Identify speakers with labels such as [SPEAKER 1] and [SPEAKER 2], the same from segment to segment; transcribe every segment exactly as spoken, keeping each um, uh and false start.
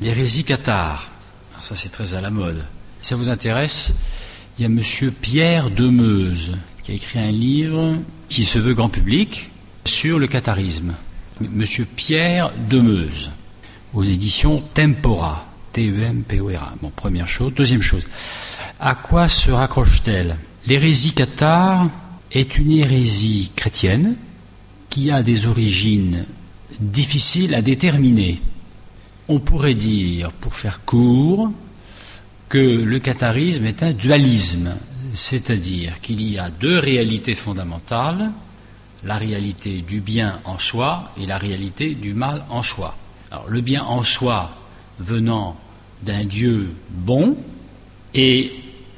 [SPEAKER 1] l'hérésie cathare. Alors ça, c'est très à la mode. Si ça vous intéresse, il y a monsieur Pierre Demeuse qui a écrit un livre qui se veut grand public sur le catharisme. Monsieur Pierre Demeuse, aux éditions Tempora, T E M P O R A. Bon, première chose. Deuxième chose, à quoi se raccroche-t-elle? L'hérésie cathare est une hérésie chrétienne qui a des origines difficiles à déterminer. On pourrait dire, pour faire court, que le catharisme est un dualisme, c'est-à-dire qu'il y a deux réalités fondamentales, la réalité du bien en soi et la réalité du mal en soi. Alors, le bien en soi venant d'un Dieu bon et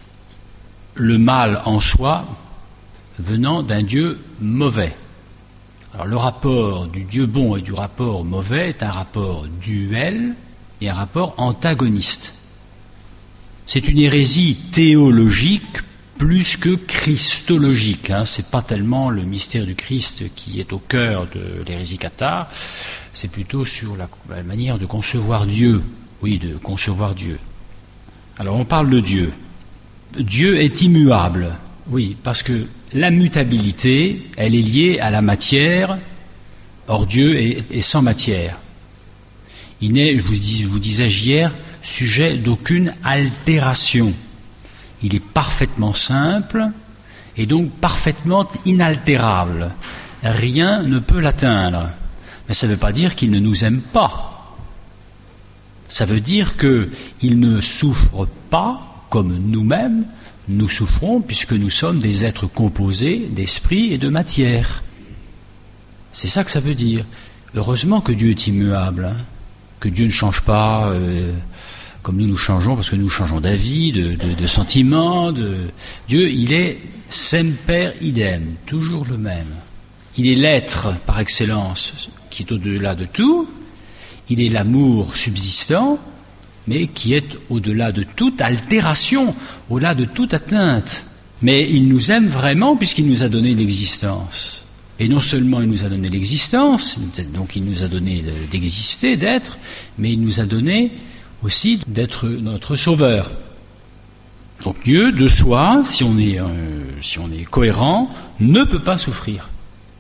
[SPEAKER 1] le mal en soi venant d'un Dieu mauvais. Alors, le rapport du Dieu bon et du rapport mauvais est un rapport duel et un rapport antagoniste. C'est une hérésie théologique plus que christologique. Hein. Ce n'est pas tellement le mystère du Christ qui est au cœur de l'hérésie cathare, c'est plutôt sur la, la manière de concevoir Dieu. Oui, de concevoir Dieu. Alors, on parle de Dieu. Dieu est immuable. Oui, parce que la mutabilité, elle est liée à la matière. Or, Dieu est, est sans matière. Il n'est, je vous, dis, je vous disais hier, sujet d'aucune altération. Il est parfaitement simple et donc parfaitement inaltérable. Rien ne peut l'atteindre. Mais ça ne veut pas dire qu'il ne nous aime pas. Ça veut dire qu'il ne souffre pas comme nous-mêmes, nous souffrons puisque nous sommes des êtres composés d'esprit et de matière. C'est ça que ça veut dire. Heureusement que Dieu est immuable, hein, que Dieu ne change pas euh, comme nous nous changeons, parce que nous changeons d'avis, de, de, de sentiments. De... Dieu, il est semper idem, toujours le même. Il est l'être par excellence qui est au-delà de tout. Il est l'amour subsistant, mais qui est au-delà de toute altération, au-delà de toute atteinte. Mais il nous aime vraiment puisqu'il nous a donné l'existence. Et non seulement il nous a donné l'existence, donc il nous a donné d'exister, d'être, mais il nous a donné aussi d'être notre sauveur. Donc Dieu, de soi, si on est, euh, si on est cohérent, ne peut pas souffrir.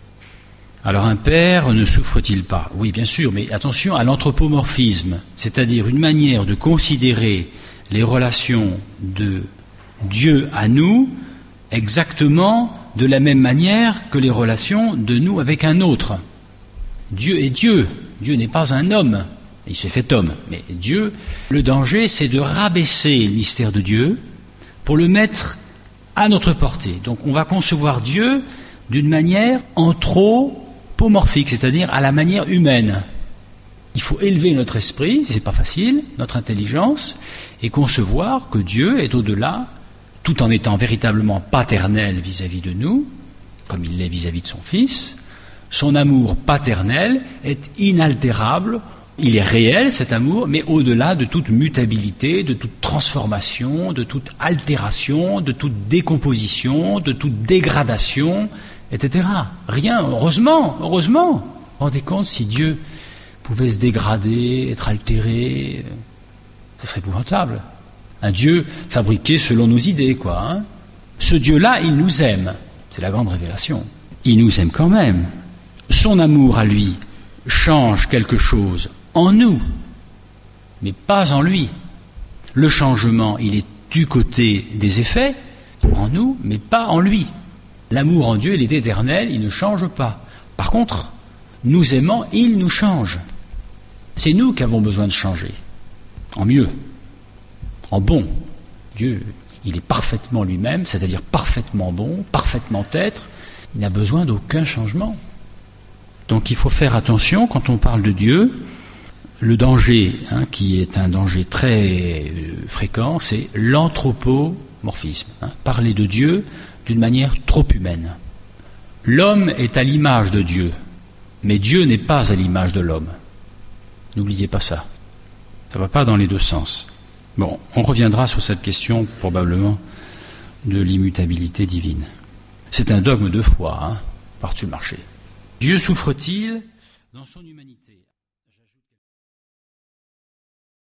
[SPEAKER 1] Alors un père ne souffre-t-il pas? Oui, bien sûr, mais attention à l'anthropomorphisme, c'est-à-dire une manière de considérer les relations de Dieu à nous exactement de la même manière que les relations de nous avec un autre. Dieu est Dieu, Dieu n'est pas un homme, il s'est fait homme, mais Dieu, le danger c'est de rabaisser le mystère de Dieu pour le mettre à notre portée. Donc on va concevoir Dieu d'une manière anthropomorphique, c'est-à-dire à la manière humaine. Il faut élever notre esprit, c'est pas facile, notre intelligence, et concevoir que Dieu est au-delà, tout en étant véritablement paternel vis-à-vis de nous, comme il l'est vis-à-vis de son Fils. Son amour paternel est inaltérable, il est réel cet amour, mais au-delà de toute mutabilité, de toute transformation, de toute altération, de toute décomposition, de toute dégradation, et cetera. Rien, heureusement, heureusement. Vous vous rendez compte, si Dieu pouvait se dégrader, être altéré, ce serait épouvantable. Un Dieu fabriqué selon nos idées, quoi. Hein. Ce Dieu-là, il nous aime. C'est la grande révélation. Il nous aime quand même. Son amour à lui change quelque chose en nous, mais pas en lui. Le changement, il est du côté des effets, en nous, mais pas en lui. L'amour en Dieu, il est éternel, il ne change pas. Par contre, nous aimant, il nous change. C'est nous qui avons besoin de changer, en mieux. En bon. Dieu, il est parfaitement lui-même, c'est-à-dire parfaitement bon, parfaitement être. Il n'a besoin d'aucun changement. Donc il faut faire attention quand on parle de Dieu. Le danger, hein, qui est un danger très euh, fréquent, c'est l'anthropomorphisme. Hein, parler de Dieu d'une manière trop humaine. L'homme est à l'image de Dieu, mais Dieu n'est pas à l'image de l'homme. N'oubliez pas ça. Ça ne va pas dans les deux sens. Bon, on reviendra sur cette question, probablement, de l'immutabilité divine. C'est un dogme de foi, hein, par-dessus le marché. Dieu souffre-t-il dans son humanité?